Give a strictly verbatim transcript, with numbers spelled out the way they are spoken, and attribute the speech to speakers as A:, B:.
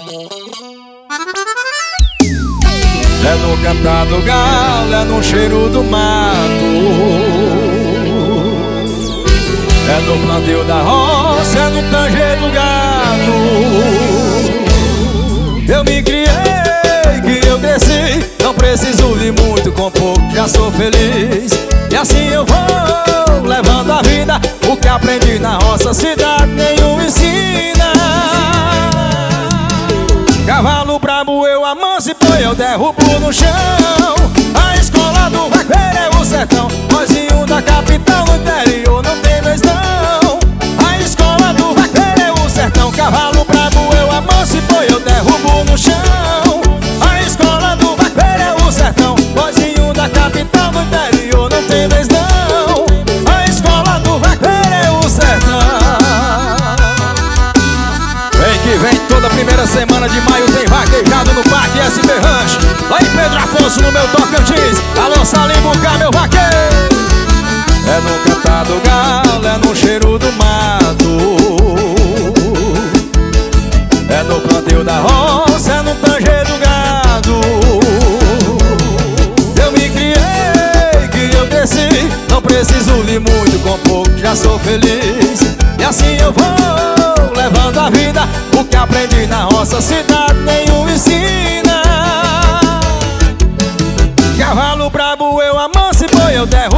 A: É no cantar do galo, é no cheiro do mato, é no plantio da roça, é no tanger do gado. Eu me criei, que eu cresci, não preciso de muito, com pouco já sou feliz. E assim eu vou levando a vida, o que aprendi na roça, cidade nenhum ensina. Cavalo brabo eu amanso e põe, eu derrubo no chão. A escola do vaqueiro é o sertão, mozinho da capital no interior não tem vez não. A escola do vaqueiro é o sertão, cavalo brabo eu amanso e põe, eu derrubo no chão. A escola do vaqueiro é o sertão, mozinho da capital no interior não tem vez não. A escola do vaqueiro é o sertão. Vem que vem, toda primeira semana de maio tem vaquejado no Parque S B Ranch, lá em Pedro Afonso, no meu Tocantins. Alô, Salim Bucá, meu vaqueiro. É no cantar do galo, é no cheiro do mato, é no plantio da roça, é no tanger do gado. Eu me criei, que eu cresci, não preciso de muito, com pouco já sou feliz. E assim eu vou levando a vida, o que aprendi na roça, cidade nenhum ensina. Cavalo brabo eu amanso e boi eu derrubo